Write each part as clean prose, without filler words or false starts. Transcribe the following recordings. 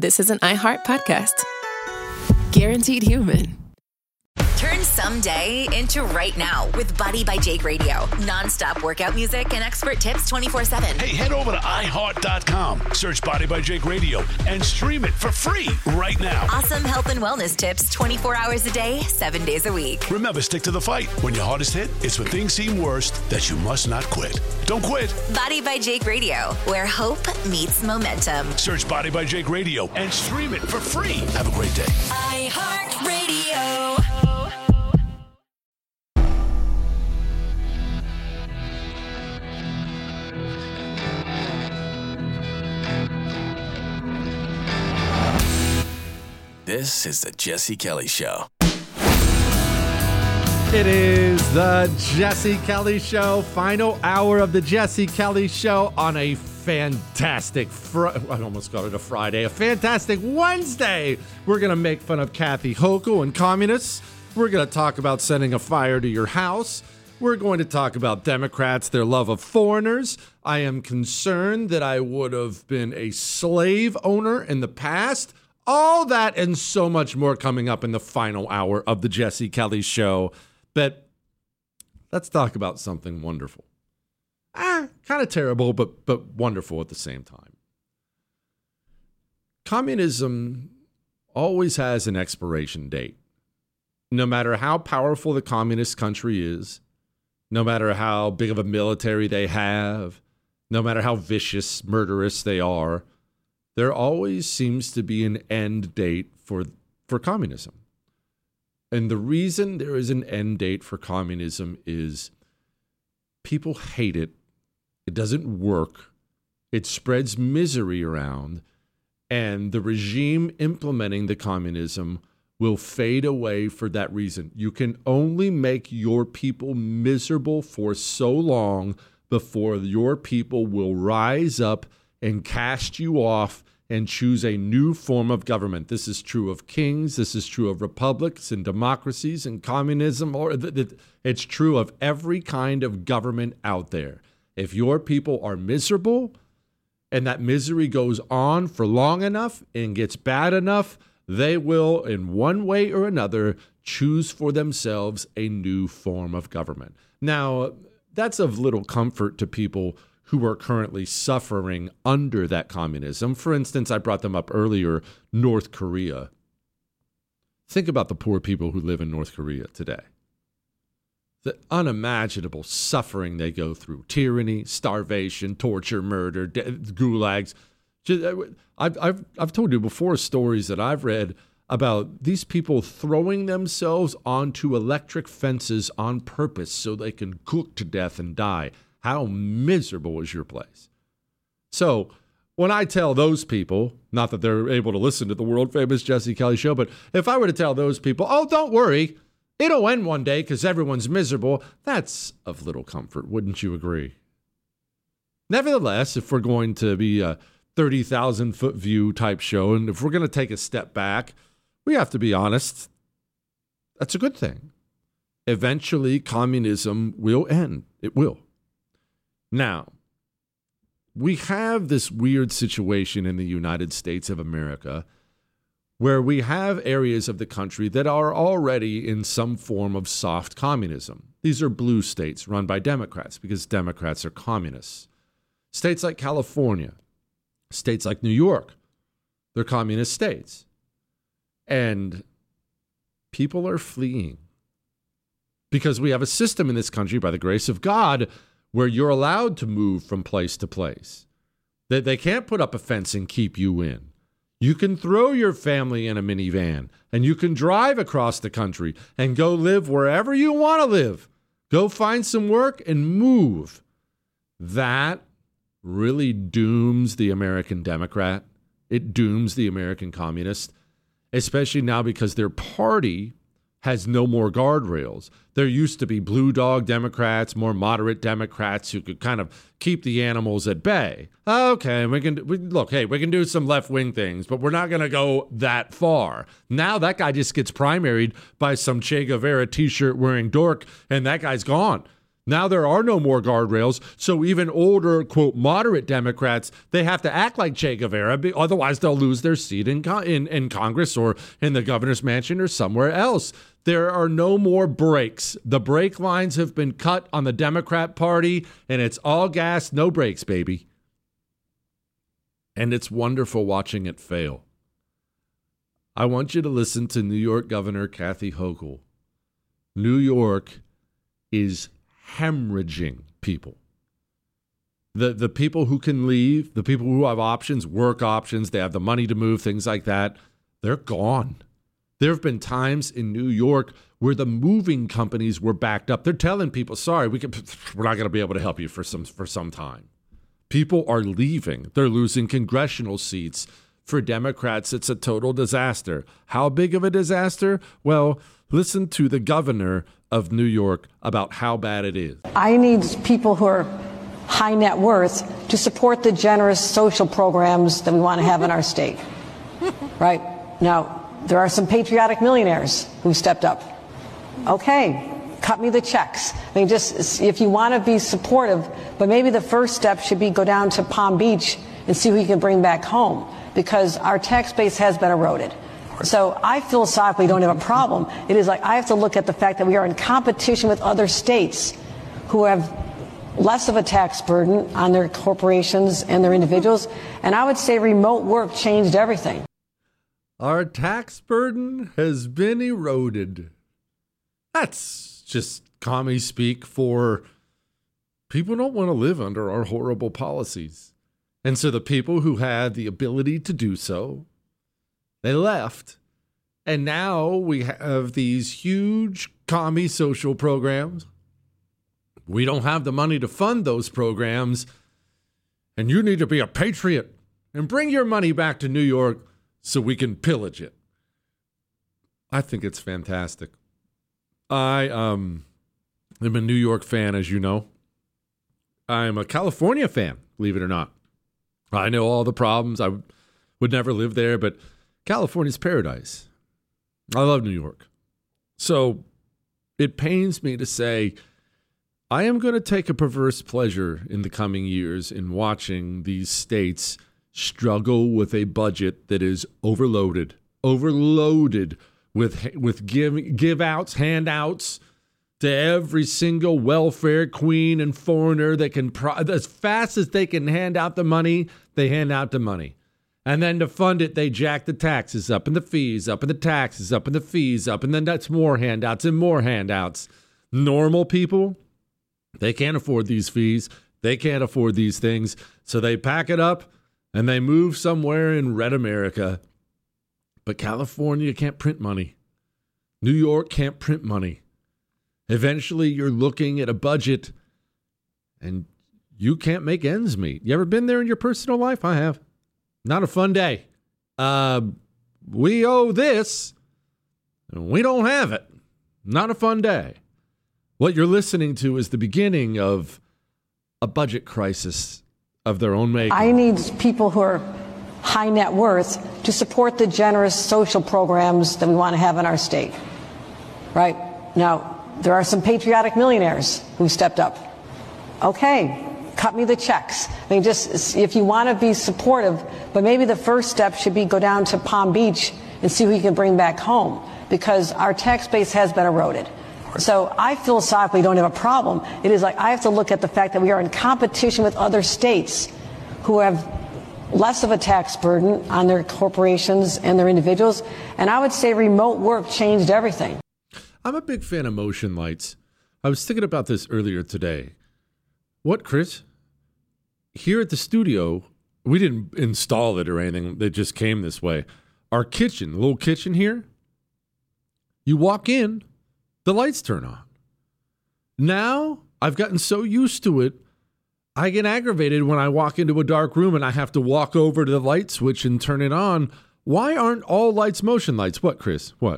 this is an iHeart podcast. Guaranteed human. Turn someday into right now with Body by Jake Radio. Non-stop workout music and expert tips 24/7. Hey, head over to iHeart.com, search Body by Jake Radio, and stream it for free right now. Awesome health and wellness tips 24 hours a day, 7 days a week. Remember, stick to the fight. When your hardest hit, it's when things seem worst that you must not quit. Don't quit. Body by Jake Radio, where hope meets momentum. Search Body by Jake Radio and stream it for free. Have a great day. iHeart Radio. This is the Jesse Kelly Show. It is the Jesse Kelly Show, final hour of the Jesse Kelly Show on a fantastic, I almost called it a Friday, a fantastic Wednesday. We're going to make fun of Kathy Hochul and communists. We're going to talk about setting a fire to your house. We're going to talk about Democrats, their love of foreigners. I am concerned that I would have been a slave owner in the past. All that and so much more coming up in the final hour of the Jesse Kelly Show. But let's talk about something wonderful. Kind of terrible, but wonderful at the same time. Communism always has an expiration date. No matter how powerful the communist country is, no matter how big of a military they have, no matter how vicious, murderous they are, there always seems to be an end date for communism. And the reason there is an end date for communism is people hate it. It doesn't work. It spreads misery around. And the regime implementing the communism will fade away for that reason. You can only make your people miserable for so long before your people will rise up and cast you off and choose a new form of government. This is true of kings. This is true of republics and democracies and communism. It's true of every kind of government out there. If your people are miserable and that misery goes on for long enough and gets bad enough, they will, in one way or another, choose for themselves a new form of government. Now, that's of little comfort to people who are currently suffering under that communism. For instance, I brought them up earlier, North Korea. Think about the poor people who live in North Korea today. The unimaginable suffering they go through. Tyranny, starvation, torture, murder, gulags. I've told you before stories that I've read about these people throwing themselves onto electric fences on purpose so they can cook to death and die. How miserable is your place? So when I tell those people, not that they're able to listen to the world famous Jesse Kelly Show, but if I were to tell those people, oh, don't worry, it'll end one day because everyone's miserable, that's of little comfort. Wouldn't you agree? Nevertheless, if we're going to be a 30,000-foot view type show, and if we're going to take a step back, we have to be honest. That's a good thing. Eventually, communism will end. It will. Now, we have this weird situation in the United States of America where we have areas of the country that are already in some form of soft communism. These are blue states run by Democrats because Democrats are communists. States like California, states like New York, they're communist states. And people are fleeing because we have a system in this country, by the grace of God, where you're allowed to move from place to place. They can't put up a fence and keep you in. You can throw your family in a minivan and you can drive across the country and go live wherever you want to live. Go find some work and move. That really dooms the American Democrat. It dooms the American communist, especially now because their party has no more guardrails. There used to be blue dog Democrats, more moderate Democrats who could kind of keep the animals at bay. Okay, we can do some left-wing things, but we're not going to go that far. Now that guy just gets primaried by some Che Guevara t-shirt wearing dork, and that guy's gone. Now there are no more guardrails, so even older, quote, moderate Democrats, they have to act like Che Guevara, otherwise they'll lose their seat in Congress or in the governor's mansion or somewhere else. There are no more brakes. The brake lines have been cut on the Democrat Party, and it's all gas, no brakes, baby. And it's wonderful watching it fail. I want you to listen to New York Governor Kathy Hochul. New York is hemorrhaging people. The people who can leave, the people who have options, work options, they have the money to move, things like that, they're gone. There have been times in New York where the moving companies were backed up. They're telling people, sorry, we're not going to be able to help you for some time. People are leaving. They're losing congressional seats. For Democrats, it's a total disaster. How big of a disaster? Well, listen to the governor of New York about how bad it is. I need people who are high net worth to support the generous social programs that we want to have in our state. Right? Now, there are some patriotic millionaires who stepped up. Okay, cut me the checks. I mean, just if you want to be supportive, but maybe the first step should be go down to Palm Beach and see who you can bring back home, because our tax base has been eroded. So I philosophically don't have a problem. It is like I have to look at the fact that we are in competition with other states who have less of a tax burden on their corporations and their individuals. And I would say remote work changed everything. Our tax burden has been eroded. That's just commie speak for people don't want to live under our horrible policies. And so the people who had the ability to do so, they left. And now we have these huge commie social programs. We don't have the money to fund those programs. And you need to be a patriot and bring your money back to New York so we can pillage it. I think it's fantastic. I am a New York fan, as you know. I'm a California fan, believe it or not. I know all the problems. I would never live there, but California's paradise. I love New York. So it pains me to say I am going to take a perverse pleasure in the coming years in watching these states struggle with a budget that is overloaded with give outs, handouts to every single welfare queen and foreigner that can, as fast as they can hand out the money, they hand out the money. And then to fund it, they jack the taxes up and the fees up and the taxes up and the fees up. And then that's more handouts and more handouts. Normal people, they can't afford these fees. They can't afford these things. So they pack it up and they move somewhere in red America. But California can't print money. New York can't print money. Eventually, you're looking at a budget and you can't make ends meet. You ever been there in your personal life? I have. Not a fun day. We owe this, and we don't have it. Not a fun day. What you're listening to is the beginning of a budget crisis of their own making. I need people who are high net worth to support the generous social programs that we want to have in our state. Right? Now, there are some patriotic millionaires who stepped up. Okay, cut me the checks. I mean, just if you want to be supportive, but maybe the first step should be go down to Palm Beach and see who you can bring back home, because our tax base has been eroded. So I philosophically don't have a problem. It is like I have to look at the fact that we are in competition with other states who have less of a tax burden on their corporations and their individuals. And I would say remote work changed everything. I'm a big fan of motion lights. I was thinking about this earlier today. What, Chris? Here at the studio, we didn't install it or anything. It just came this way. Our kitchen, the little kitchen here, you walk in, the lights turn on. Now, I've gotten so used to it, I get aggravated when I walk into a dark room and I have to walk over to the light switch and turn it on. Why aren't all lights motion lights? What, Chris? What?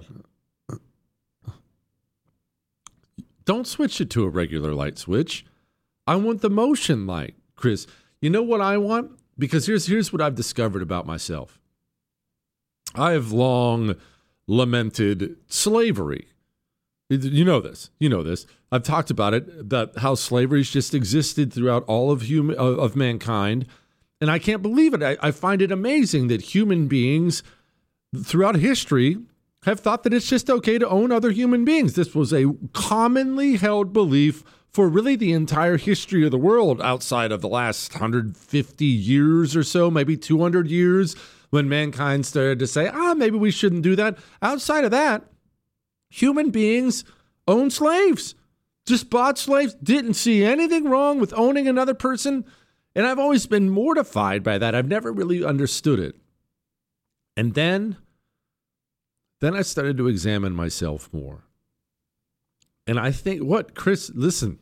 Don't switch it to a regular light switch. I want the motion light, Chris. You know what I want? Because here's what I've discovered about myself. I have long lamented slavery. You know this. I've talked about it, about how slavery's just existed throughout all of mankind. And I can't believe it. I find it amazing that human beings throughout history have thought that it's just okay to own other human beings. This was a commonly held belief for really the entire history of the world outside of the last 150 years or so, maybe 200 years, when mankind started to say, maybe we shouldn't do that. Outside of that, human beings owned slaves, just bought slaves, didn't see anything wrong with owning another person. And I've always been mortified by that. I've never really understood it. And then I started to examine myself more. And I think, Chris, listen,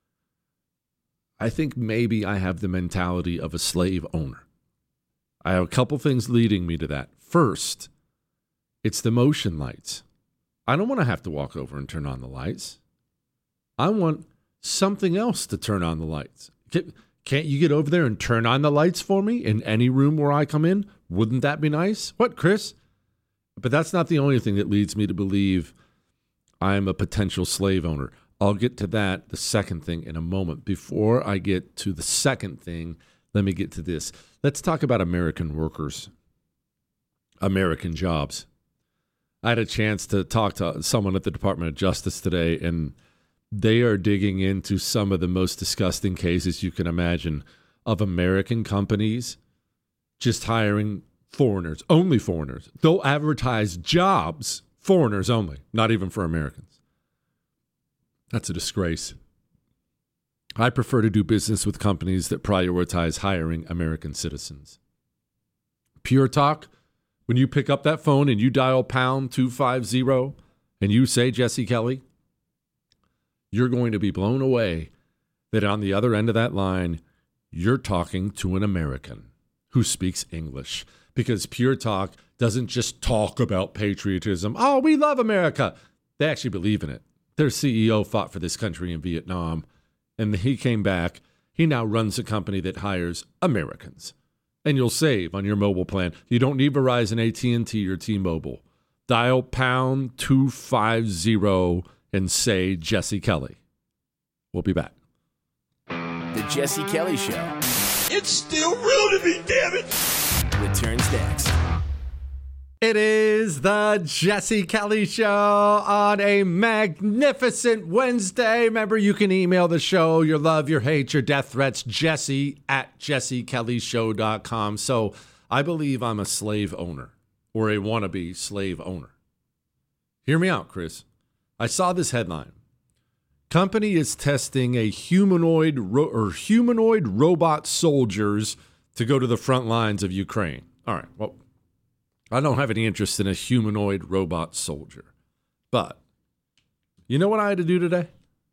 I think maybe I have the mentality of a slave owner. I have a couple things leading me to that. First, it's the motion lights. I don't want to have to walk over and turn on the lights. I want something else to turn on the lights. Can't you get over there and turn on the lights for me in any room where I come in? Wouldn't that be nice? What, Chris? But that's not the only thing that leads me to believe I'm a potential slave owner. I'll get to that, the second thing, in a moment. Before I get to the second thing, let me get to this. Let's talk about American workers, American jobs. I had a chance to talk to someone at the Department of Justice today, and they are digging into some of the most disgusting cases you can imagine of American companies just hiring foreigners, only foreigners. They'll advertise jobs, foreigners only, not even for Americans. That's a disgrace. I prefer to do business with companies that prioritize hiring American citizens. Pure Talk, when you pick up that phone and you dial pound 250 and you say Jesse Kelly, you're going to be blown away that on the other end of that line, you're talking to an American who speaks English. Because Pure Talk doesn't just talk about patriotism. Oh, we love America. They actually believe in it. Their CEO fought for this country in Vietnam, and he came back. He now runs a company that hires Americans. And you'll save on your mobile plan. You don't need Verizon, AT&T, or T-Mobile. Dial pound 250 and say Jesse Kelly. We'll be back. The Jesse Kelly Show. It's still real to me, damn it! Returns next. It is the Jesse Kelly Show on a magnificent Wednesday. Remember, you can email the show, your love, your hate, your death threats, jesse@jessekellyshow.com. So I believe I'm a slave owner or a wannabe slave owner. Hear me out, Chris. I saw this headline. Company is testing a humanoid robot soldiers to go to the front lines of Ukraine. All right, well, I don't have any interest in a humanoid robot soldier. But you know what I had to do today?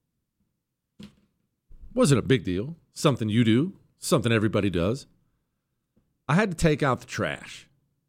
Wasn't a big deal. Something you do, something everybody does. I had to take out the trash.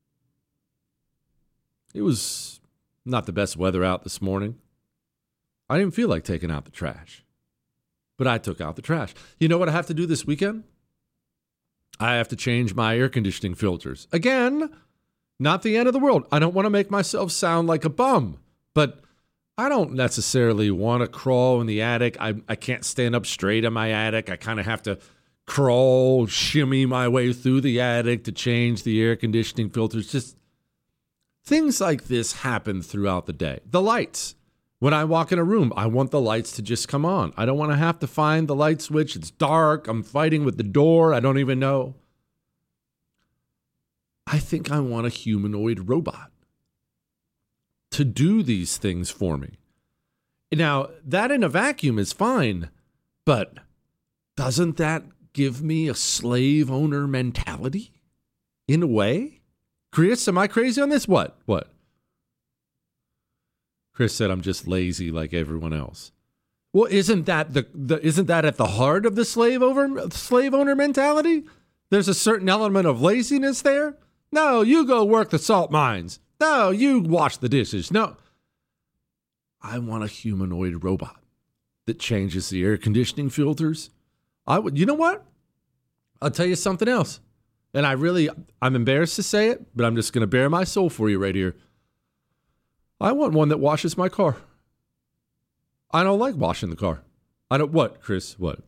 It was not the best weather out this morning. I didn't feel like taking out the trash. But I took out the trash. You know what I have to do this weekend? I have to change my air conditioning filters. Again, not the end of the world. I don't want to make myself sound like a bum, but I don't necessarily want to crawl in the attic. I can't stand up straight in my attic. I kind of have to crawl, shimmy my way through the attic to change the air conditioning filters. Just things like this happen throughout the day. The lights. When I walk in a room, I want the lights to just come on. I don't want to have to find the light switch. It's dark. I'm fighting with the door. I don't even know. I think I want a humanoid robot to do these things for me. Now, that in a vacuum is fine, but doesn't that give me a slave owner mentality in a way? Chris, am I crazy on this? What? Chris said I'm just lazy like everyone else. Well, isn't that isn't that at the heart of the slave owner mentality? There's a certain element of laziness there. No, you go work the salt mines. No, you wash the dishes. No. I want a humanoid robot that changes the air conditioning filters. You know what? I'll tell you something else. And I'm embarrassed to say it, but I'm just going to bare my soul for you right here. I want one that washes my car. I don't like washing the car. I don't, what, Chris? What?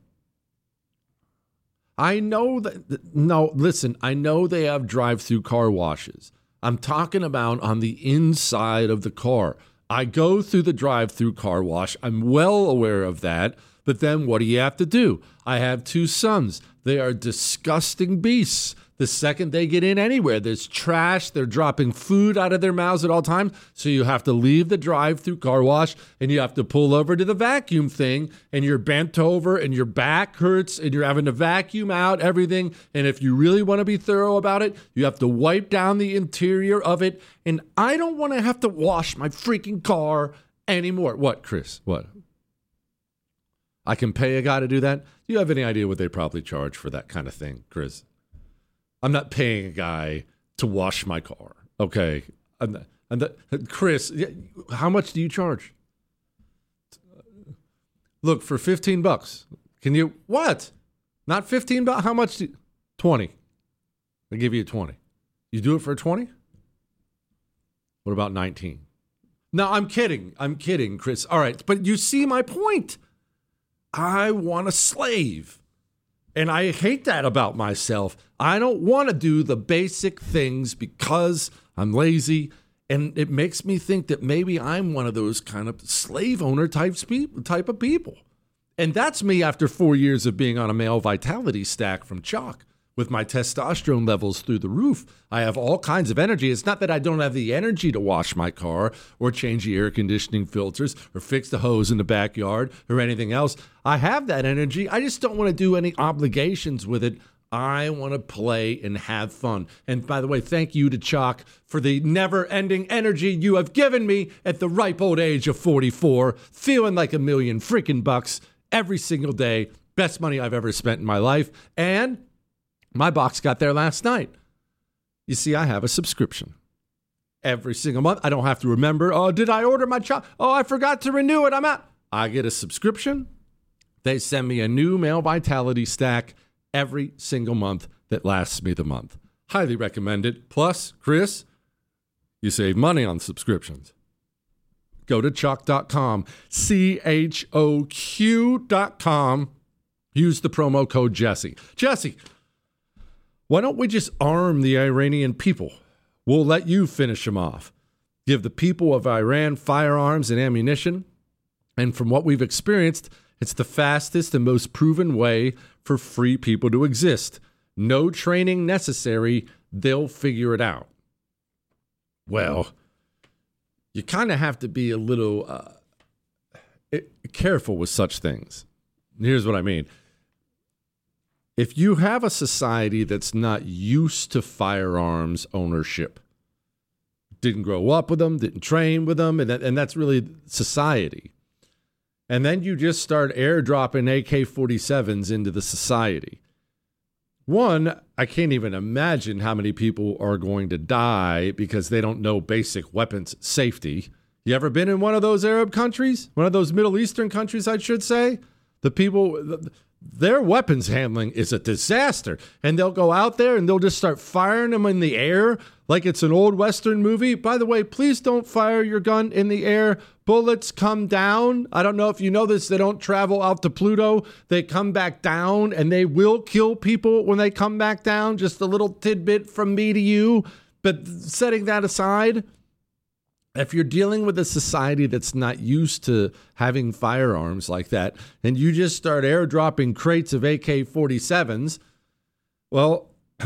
I know that, no, listen, I know they have drive-through car washes. I'm talking about on the inside of the car. I go through the drive-through car wash. I'm well aware of that. But then what do you have to do? I have 2 sons. They are disgusting beasts. The second they get in anywhere, there's trash. They're dropping food out of their mouths at all times. So you have to leave the drive-through car wash and you have to pull over to the vacuum thing and you're bent over and your back hurts and you're having to vacuum out everything. And if you really want to be thorough about it, you have to wipe down the interior of it. And I don't want to have to wash my freaking car anymore. What, Chris? What? I can pay a guy to do that? Do you have any idea what they probably charge for that kind of thing, Chris? I'm not paying a guy to wash my car, okay? Chris, how much do you charge? Look, for $15, can you, what? Not $15? How much? 20. I'll give you 20. You do it for 20? What about 19? No, I'm kidding, Chris. All right, but you see my point. I want a slave. And I hate that about myself. I don't want to do the basic things because I'm lazy. And it makes me think that maybe I'm one of those kind of slave owner type of people. And that's me after 4 years of being on a male vitality stack from Chalk with my testosterone levels through the roof. I have all kinds of energy. It's not that I don't have the energy to wash my car or change the air conditioning filters or fix the hose in the backyard or anything else. I have that energy. I just don't want to do any obligations with it. I want to play and have fun. And by the way, thank you to Chalk for the never-ending energy you have given me at the ripe old age of 44, feeling like $1 million freaking bucks every single day. Best money I've ever spent in my life. And my box got there last night. You see, I have a subscription. Every single month, I don't have to remember, oh, did I order my Chalk? Oh, I forgot to renew it. I'm out. I get a subscription. They send me a new male vitality stack every single month that lasts me the month. Highly recommend it. Plus, Chris, you save money on subscriptions. Go to Chalk.com, CHOQ.com. Use the promo code Jesse. Jesse, why don't we just arm the Iranian people? We'll let you finish them off. Give the people of Iran firearms and ammunition. And from what we've experienced, it's the fastest and most proven way for free people to exist. No training necessary. They'll figure it out. Well, you kind of have to be a little careful with such things. Here's what I mean. If you have a society that's not used to firearms ownership, didn't grow up with them, didn't train with them, and that's really society. And then you just start airdropping AK-47s into the society. One, I can't even imagine how many people are going to die because they don't know basic weapons safety. You ever been in one of those Arab countries? One of those Middle Eastern countries, I should say? The people, their weapons handling is a disaster. And they'll go out there and they'll just start firing them in the air like it's an old Western movie. By the way, please don't fire your gun in the air. Bullets come down. I don't know if you know this. They don't travel out to Pluto. They come back down and they will kill people when they come back down. Just a little tidbit from me to you. But setting that aside, if you're dealing with a society that's not used to having firearms like that, and you just start airdropping crates of AK-47s, well,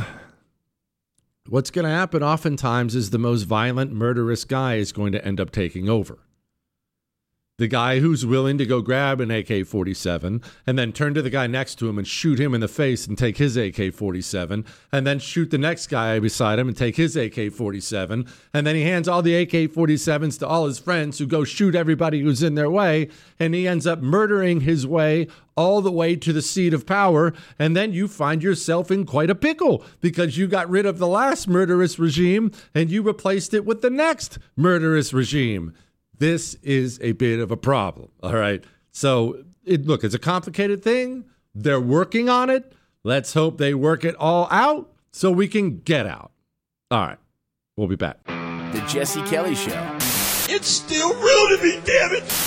what's going to happen oftentimes is the most violent, murderous guy is going to end up taking over. The guy who's willing to go grab an AK-47 and then turn to the guy next to him and shoot him in the face and take his AK-47 and then shoot the next guy beside him and take his AK-47. And then he hands all the AK-47s to all his friends who go shoot everybody who's in their way. And he ends up murdering his way all the way to the seat of power. And then you find yourself in quite a pickle because you got rid of the last murderous regime and you replaced it with the next murderous regime. This is a bit of a problem, all right? So, look, it's a complicated thing. They're working on it. Let's hope they work it all out so we can get out. All right, we'll be back. The Jesse Kelly Show. It's still real to me, damn it!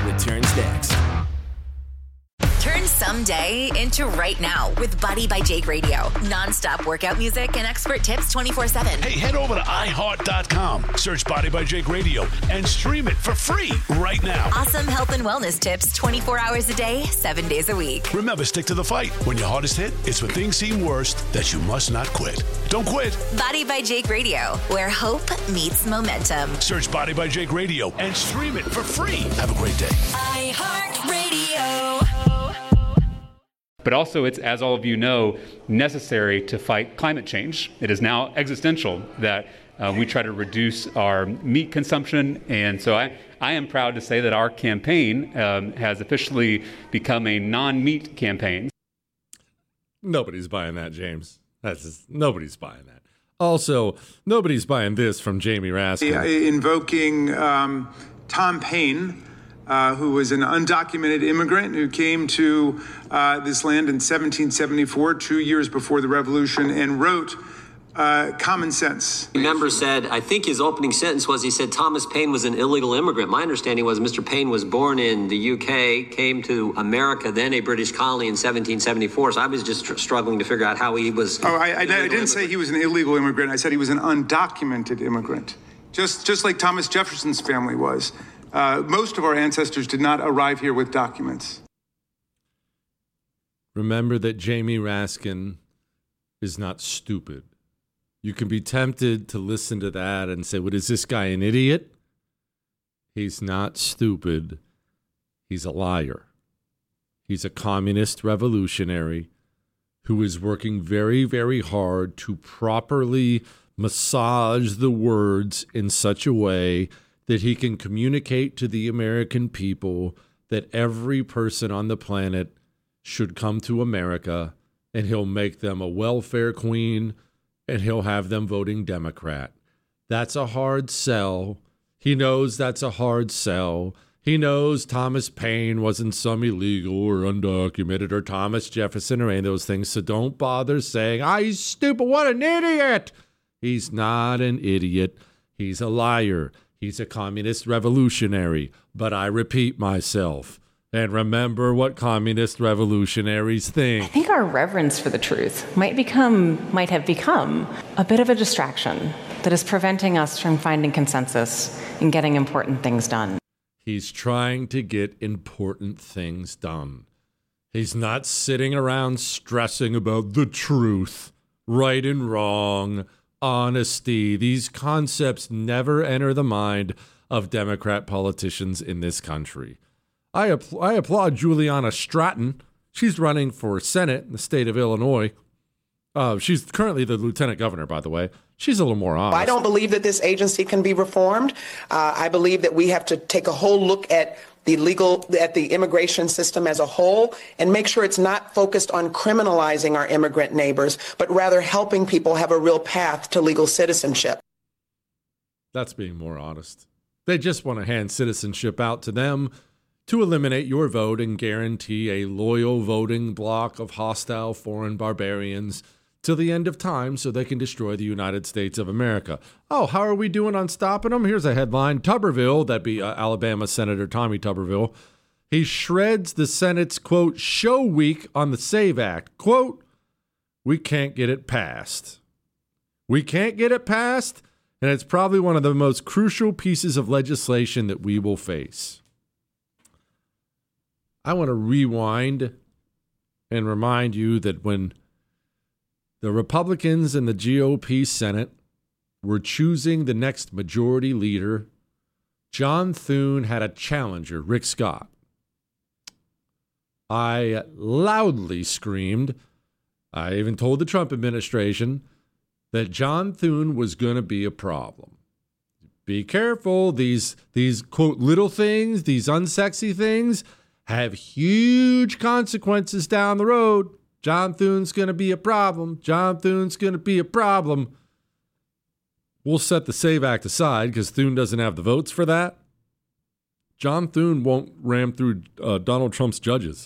returns next. Turn someday into right now with Body by Jake Radio. Non-stop workout music and expert tips 24/7. Hey, head over to iHeart.com, search Body by Jake Radio, and stream it for free right now. Awesome health and wellness tips 24 hours a day, 7 days a week. Remember, stick to the fight. When your hardest hit, it's when things seem worst that you must not quit. Don't quit. Body by Jake Radio, where hope meets momentum. Search Body by Jake Radio and stream it for free. Have a great day. iHeartRadio. But also, it's, as all of you know, necessary to fight climate change. It is now existential that we try to reduce our meat consumption. And so I am proud to say that our campaign has officially become a non-meat campaign. Nobody's buying that, James. Nobody's buying that. Also, nobody's buying this from Jamie Raskin. Invoking Tom Paine, who was an undocumented immigrant who came to this land in 1774, 2 years before the Revolution, and wrote Common Sense. The member said, I think his opening sentence was, he said Thomas Paine was an illegal immigrant. My understanding was Mr. Paine was born in the UK, came to America, then a British colony in 1774. So I was just struggling to figure out how he was. Oh, I didn't say he was an illegal immigrant. I said he was an undocumented immigrant, just like Thomas Jefferson's family was. Most of our ancestors did not arrive here with documents. Remember that Jamie Raskin is not stupid. You can be tempted to listen to that and say, what, is this guy an idiot? He's not stupid. He's a liar. He's a communist revolutionary who is working very, very hard to properly massage the words in such a way that he can communicate to the American people that every person on the planet should come to America, and he'll make them a welfare queen, and he'll have them voting Democrat. That's a hard sell. He knows that's a hard sell. He knows Thomas Paine wasn't some illegal or undocumented or Thomas Jefferson or any of those things, so don't bother saying, he's stupid, what an idiot. He's not an idiot. He's a liar. He's a communist revolutionary. But I repeat myself. And remember what communist revolutionaries think. I think our reverence for the truth might have become a bit of a distraction that is preventing us from finding consensus and getting important things done. He's trying to get important things done. He's not sitting around stressing about the truth, right and wrong, honesty. These concepts never enter the mind of Democrat politicians in this country. I applaud Juliana Stratton. She's running for Senate in the state of Illinois. She's currently the lieutenant governor, by the way. She's a little more honest. I don't believe that this agency can be reformed. I believe that we have to take a whole look at the immigration system as a whole and make sure it's not focused on criminalizing our immigrant neighbors, but rather helping people have a real path to legal citizenship. That's being more honest. They just want to hand citizenship out to them to eliminate your vote and guarantee a loyal voting bloc of hostile foreign barbarians till the end of time so they can destroy the United States of America. Oh, how are we doing on stopping them? Here's a headline. Tuberville, that'd be Alabama Senator Tommy Tuberville, he shreds the Senate's, quote, show week on the SAVE Act. Quote, we can't get it passed. We can't get it passed, and it's probably one of the most crucial pieces of legislation that we will face. I want to rewind and remind you that when the Republicans in the GOP Senate were choosing the next majority leader, John Thune had a challenger, Rick Scott. I loudly screamed, I even told the Trump administration, that John Thune was going to be a problem. Be careful, these quote, little things, these unsexy things, have huge consequences down the road. John Thune's going to be a problem. John Thune's going to be a problem. We'll set the SAVE Act aside because Thune doesn't have the votes for that. John Thune won't ram through Donald Trump's judges.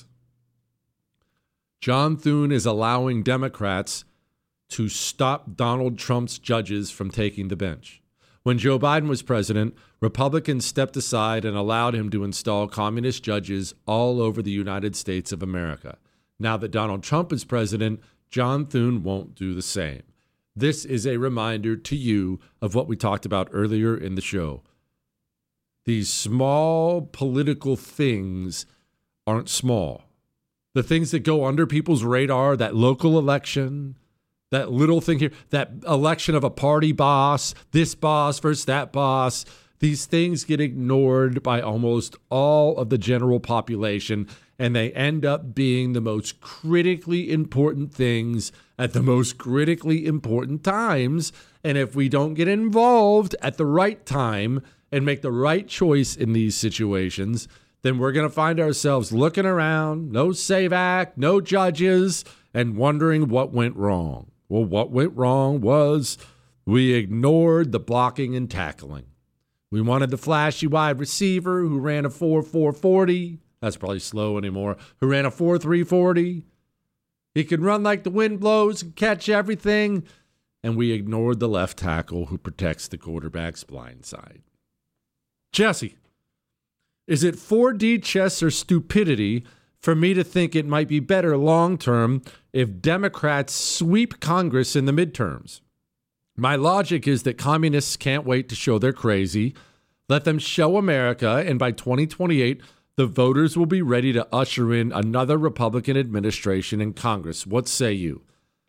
John Thune is allowing Democrats to stop Donald Trump's judges from taking the bench. When Joe Biden was president, Republicans stepped aside and allowed him to install communist judges all over the United States of America. Now that Donald Trump is president, John Thune won't do the same. This is a reminder to you of what we talked about earlier in the show. These small political things aren't small. The things that go under people's radar, that local election, that little thing here, that election of a party boss, this boss versus that boss, these things get ignored by almost all of the general population, and they end up being the most critically important things at the most critically important times. And if we don't get involved at the right time and make the right choice in these situations, then we're going to find ourselves looking around, no SAVE Act, no judges, and wondering what went wrong. Well, what went wrong was we ignored the blocking and tackling. We wanted the flashy wide receiver who ran a 4.4 40. That's probably slow anymore. Who ran a 4.3 40. He could run like the wind blows and catch everything. And we ignored the left tackle who protects the quarterback's blind side. Jesse, is it 4D chess or stupidity for me to think it might be better long-term if Democrats sweep Congress in the midterms? My logic is that communists can't wait to show they're crazy. Let them show America, and by 2028, the voters will be ready to usher in another Republican administration in Congress. What say you?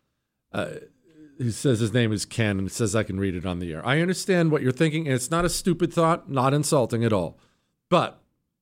He says his name is Ken, and it says I can read it on the air. I understand what you're thinking, and it's not a stupid thought, not insulting at all. But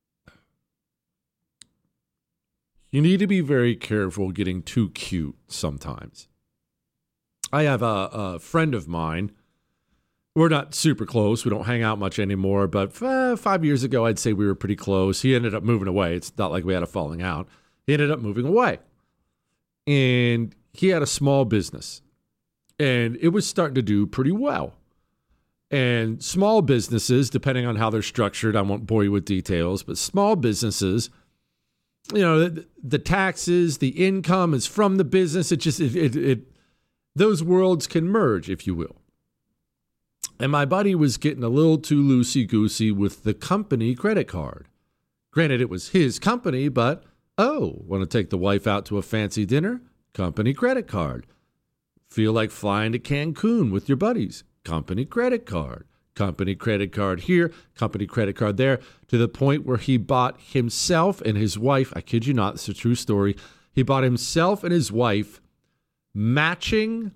you need to be very careful getting too cute sometimes. I have a friend of mine. We're not super close. We don't hang out much anymore. But 5 years ago, I'd say we were pretty close. He ended up moving away. It's not like we had a falling out. He ended up moving away. And he had a small business. And it was starting to do pretty well. And small businesses, depending on how they're structured, I won't bore you with details, but small businesses, you know, the taxes, the income is from the business. Those worlds can merge, if you will. And my buddy was getting a little too loosey-goosey with the company credit card. Granted, it was his company, but, want to take the wife out to a fancy dinner? Company credit card. Feel like flying to Cancun with your buddies? Company credit card. Company credit card here, company credit card there, to the point where he bought himself and his wife, I kid you not, it's a true story, he bought himself and his wife matching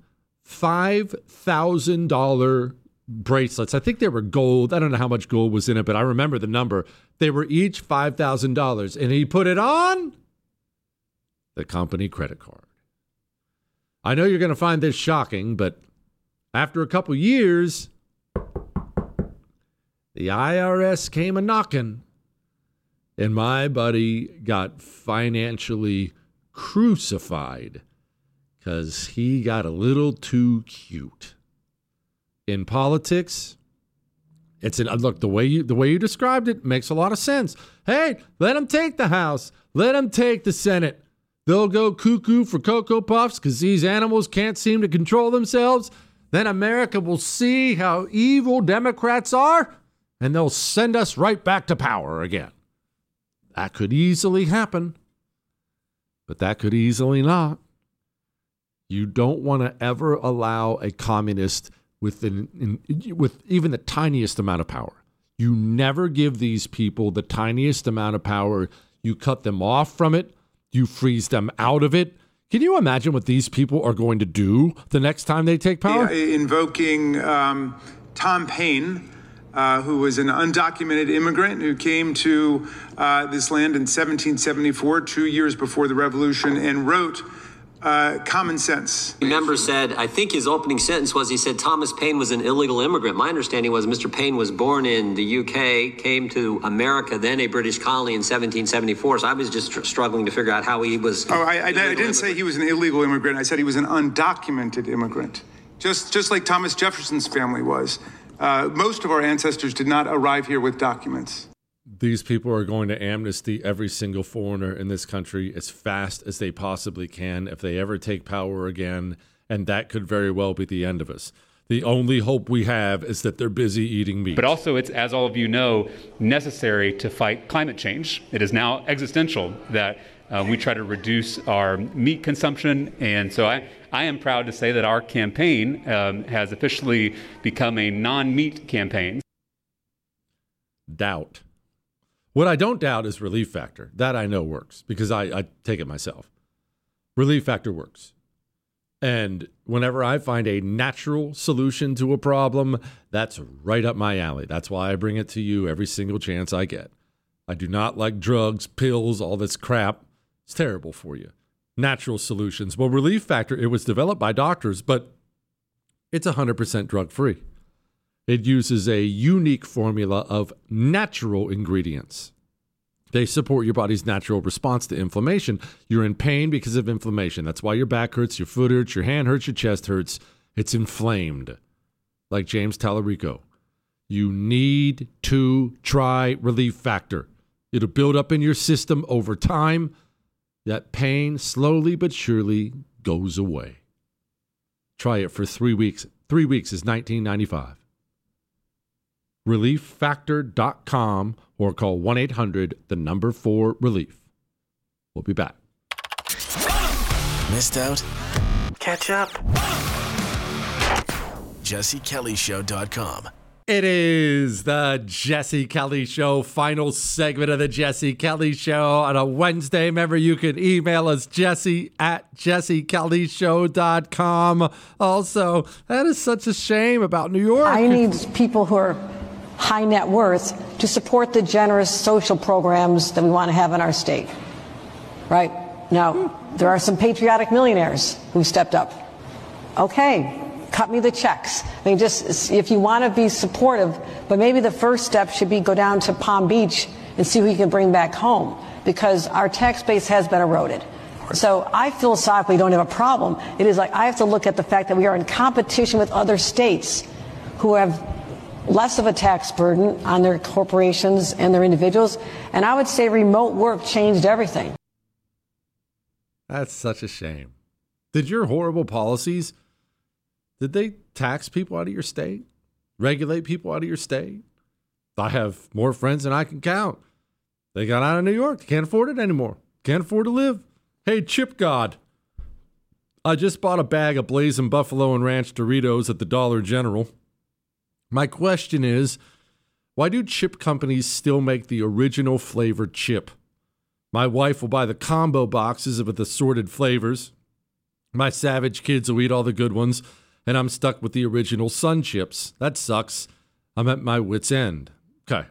$5,000 bracelets. I think they were gold. I don't know how much gold was in it, but I remember the number. They were each $5,000, and he put it on the company credit card. I know you're going to find this shocking, but after a couple years, the IRS came a-knocking, and my buddy got financially crucified because he got a little too cute. In politics, look, the way you described it makes a lot of sense. Hey, let them take the House. Let them take the Senate. They'll go cuckoo for Cocoa Puffs because these animals can't seem to control themselves. Then America will see how evil Democrats are, and they'll send us right back to power again. That could easily happen, but that could easily not. You don't want to ever allow a communist with even the tiniest amount of power. You never give these people the tiniest amount of power. You cut them off from it. You freeze them out of it. Can you imagine what these people are going to do the next time they take power? Invoking Tom Paine, who was an undocumented immigrant who came to this land in 1774, 2 years before the Revolution, and wrote Common Sense. The member said, I think his opening sentence was, he said Thomas Paine was an illegal immigrant. My understanding was Mr. Paine was born in the UK, came to America, then a British colony in 1774. So I was just struggling to figure out how he was. I didn't say he was an illegal immigrant. I said he was an undocumented immigrant, just like Thomas Jefferson's family was. Most of our ancestors did not arrive here with documents. These people are going to amnesty every single foreigner in this country as fast as they possibly can if they ever take power again, and that could very well be the end of us. The only hope we have is that they're busy eating meat. But also, it's, as all of you know, necessary to fight climate change. It is now existential that we try to reduce our meat consumption. And so I am proud to say that our campaign has officially become a non-meat campaign. Doubt. What I don't doubt is Relief Factor. That I know works because I take it myself. Relief Factor works. And whenever I find a natural solution to a problem, that's right up my alley. That's why I bring it to you every single chance I get. I do not like drugs, pills, all this crap. It's terrible for you. Natural solutions. Well, Relief Factor, it was developed by doctors, but it's 100% drug-free. It uses a unique formula of natural ingredients. They support your body's natural response to inflammation. You're in pain because of inflammation. That's why your back hurts, your foot hurts, your hand hurts, your chest hurts. It's inflamed. Like James Tallarico. You need to try Relief Factor. It'll build up in your system over time. That pain slowly but surely goes away. Try it for 3 weeks. 3 weeks is $19.95. ReliefFactor.com or call 1-800-4-RELIEF. We'll be back. Missed out? Catch up. JesseKellyShow.com. It is the Jesse Kelly Show, final segment of the Jesse Kelly Show on a Wednesday. Remember, you can email us, jesse@jessekellyshow.com. Also, that is such a shame about New York. I need people who are high net worth to support the generous social programs that we want to have in our state. Right? Now, there are some patriotic millionaires who stepped up. Okay. Cut me the checks. I mean, just if you want to be supportive, but maybe the first step should be go down to Palm Beach and see who you can bring back home, because our tax base has been eroded. So I philosophically don't have a problem. It is like I have to look at the fact that we are in competition with other states who have less of a tax burden on their corporations and their individuals. And I would say remote work changed everything. That's such a shame. Did your horrible policies, did they tax people out of your state? Regulate people out of your state? I have more friends than I can count. They got out of New York. They can't afford it anymore. Can't afford to live. Hey, Chip God, I just bought a bag of Blazing Buffalo and Ranch Doritos at the Dollar General. My question is, why do chip companies still make the original flavored chip? My wife will buy the combo boxes with assorted flavors. My savage kids will eat all the good ones. And I'm stuck with the original Sun Chips. That sucks. I'm at my wit's end. Okay.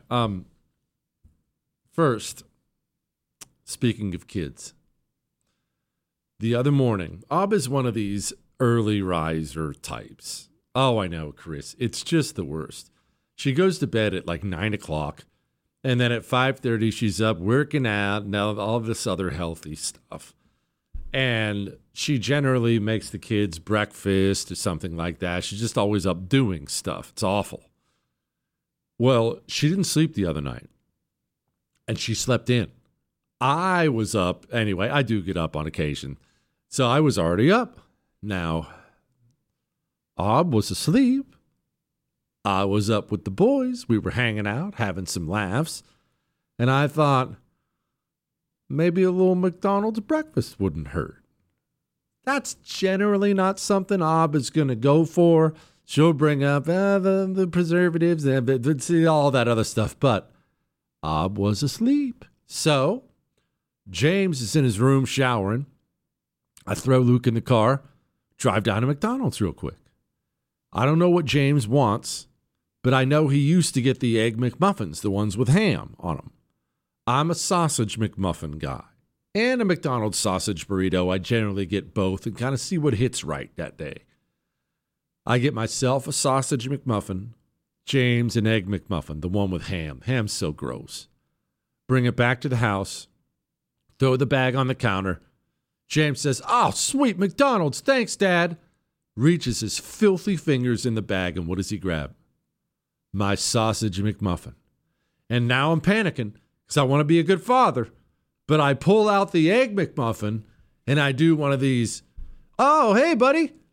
First, speaking of kids, the other morning, Ab is one of these early riser types. Oh, I know, Chris. It's just the worst. She goes to bed at like 9 o'clock, and then at 5:30, she's up working out and all this other healthy stuff. And she generally makes the kids breakfast or something like that. She's just always up doing stuff. It's awful. Well, she didn't sleep the other night, and she slept in. I was up. Anyway, I do get up on occasion. So I was already up. Now, Ab was asleep. I was up with the boys. We were hanging out, having some laughs. And I thought, maybe a little McDonald's breakfast wouldn't hurt. That's generally not something Ab is going to go for. She'll bring up the preservatives and see all that other stuff. But Ab was asleep. So James is in his room showering. I throw Luke in the car, drive down to McDonald's real quick. I don't know what James wants, but I know he used to get the Egg McMuffins, the ones with ham on them. I'm a sausage McMuffin guy and a McDonald's sausage burrito. I generally get both and kind of see what hits right that day. I get myself a sausage McMuffin, James an Egg McMuffin, the one with ham. Ham's so gross. Bring it back to the house, throw the bag on the counter. James says, "Oh, sweet McDonald's, thanks, Dad." Reaches his filthy fingers in the bag, and what does he grab? My sausage McMuffin. And now I'm panicking, because I want to be a good father. But I pull out the Egg McMuffin, and I do one of these, "Oh, hey, buddy,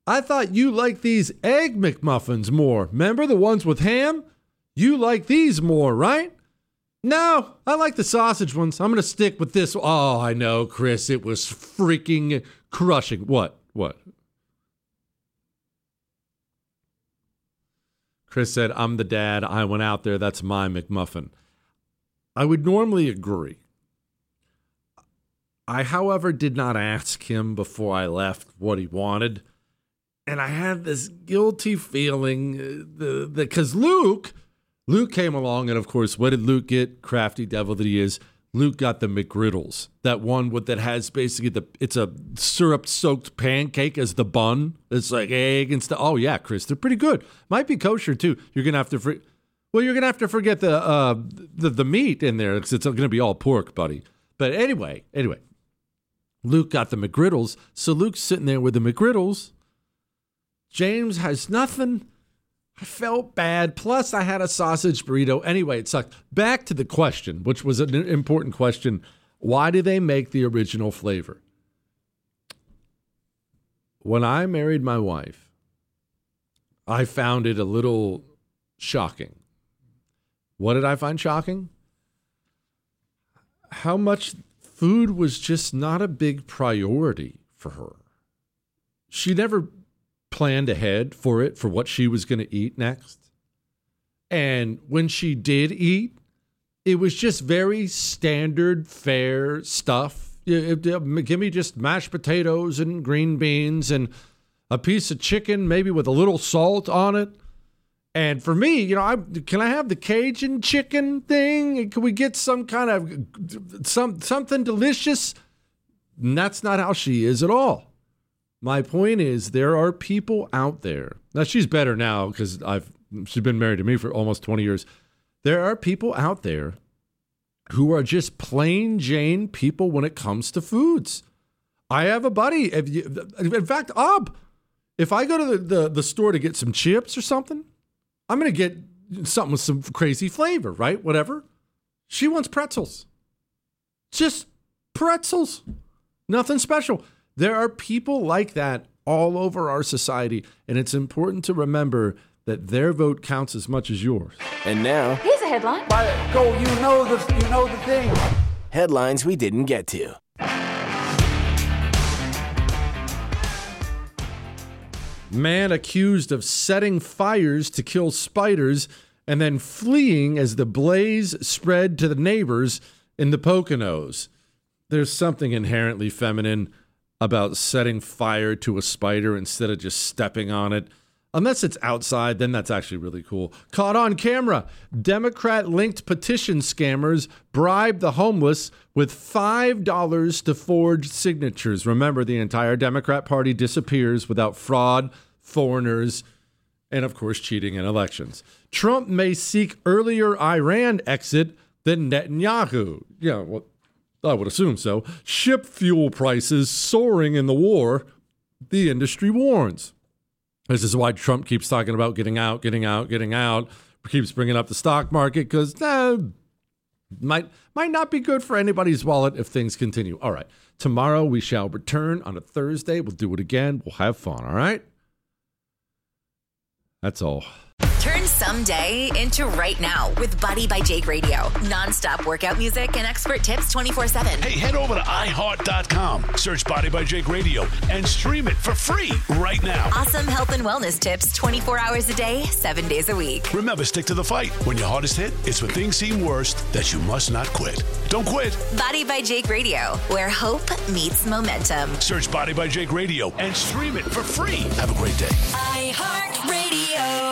I thought you liked these egg McMuffins more. Remember the ones with ham? You like these more, right? No, I like the sausage ones. I'm going to stick with this. Oh, I know, Chris. It was freaking crushing. What? Chris said, I'm the dad. I went out there. That's my McMuffin. I would normally agree. I, however, did not ask him before I left what he wanted. And I had this guilty feeling because Luke came along, and of course, what did Luke get? Crafty devil that he is. Luke got the McGriddles, that one that has basically it's a syrup-soaked pancake as the bun. It's like egg and stuff. Oh yeah, Chris, they're pretty good. Might be kosher too. You're gonna have to forget the meat in there because it's gonna be all pork, buddy. But anyway, Luke got the McGriddles, so Luke's sitting there with the McGriddles. James has nothing. I felt bad. Plus, I had a sausage burrito. Anyway, it sucked. Back to the question, which was an important question. Why do they make the original flavor? When I married my wife, I found it a little shocking. What did I find shocking? How much food was just not a big priority for her. She never planned ahead for what she was going to eat next. And when she did eat, it was just very standard fare stuff. Give me just mashed potatoes and green beans and a piece of chicken, maybe with a little salt on it. And for me, can I have the Cajun chicken thing? Can we get some kind of something delicious? And that's not how she is at all. My point is, there are people out there. Now, she's better now because she's been married to me for almost 20 years. There are people out there who are just plain Jane people when it comes to foods. I have a buddy. In fact, if I go to the store to get some chips or something, I'm going to get something with some crazy flavor, right? Whatever. She wants pretzels. Just pretzels. Nothing special. There are people like that all over our society, and it's important to remember that their vote counts as much as yours. And now, here's a headline. You know the thing. Headlines we didn't get to. Man accused of setting fires to kill spiders and then fleeing as the blaze spread to the neighbors in the Poconos. There's something inherently feminine about setting fire to a spider instead of just stepping on it. Unless it's outside, then that's actually really cool. Caught on camera, Democrat-linked petition scammers bribed the homeless with $5 to forge signatures. Remember, the entire Democrat Party disappears without fraud, foreigners, and, of course, cheating in elections. Trump may seek earlier Iran exit than Netanyahu. Yeah, well, I would assume so. Ship fuel prices soaring in the war, the industry warns. This is why Trump keeps talking about getting out, keeps bringing up the stock market because might not be good for anybody's wallet if things continue. All right, tomorrow we shall return on a Thursday. We'll do it again. We'll have fun, all right? That's all. Turn someday into right now with Buddy by Jake Radio. Non-stop workout music and expert tips 24/7. Hey, head over to iHeart.com. Search Buddy by Jake Radio and stream it for free right now. Awesome health and wellness tips 24 hours a day, 7 days a week. Remember, stick to the fight. When your heart is hit, it's when things seem worst that you must not quit. Don't quit. Buddy by Jake Radio, where hope meets momentum. Search Buddy by Jake Radio and stream it for free. Have a great day. iHeart Radio.